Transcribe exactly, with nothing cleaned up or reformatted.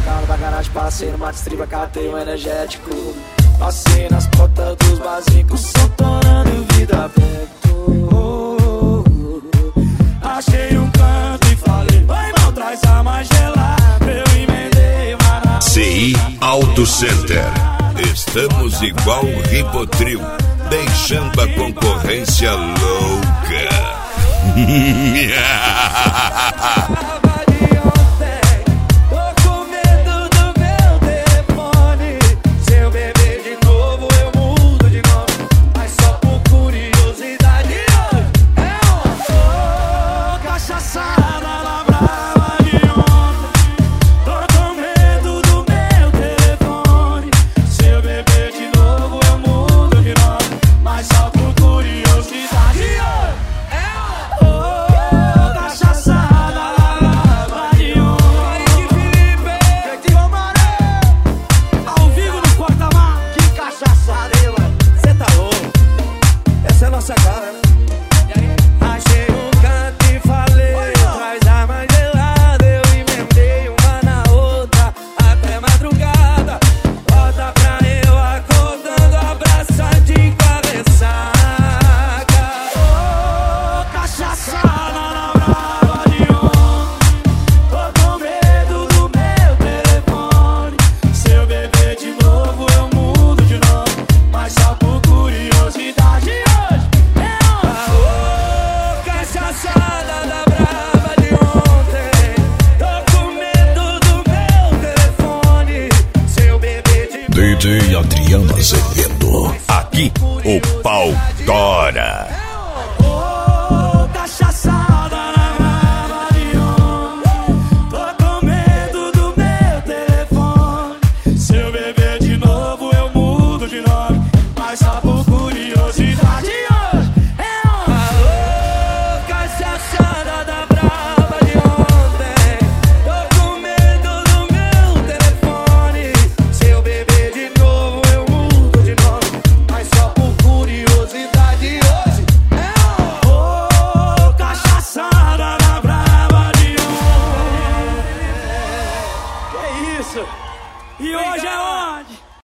carro da garagem, passei numa distriba, catei um energético. Passei nas portas dos barzinhos, som torando vida perto. Oh, oh, oh. Achei um canto e falei, vai mal, traz a mais gelada. Eu emendei uma... C I Auto Center. Estamos igual o Rivotril, deixando a concorrência louca. D J Adriano Azevedo. Aqui o pau tora. E hoje é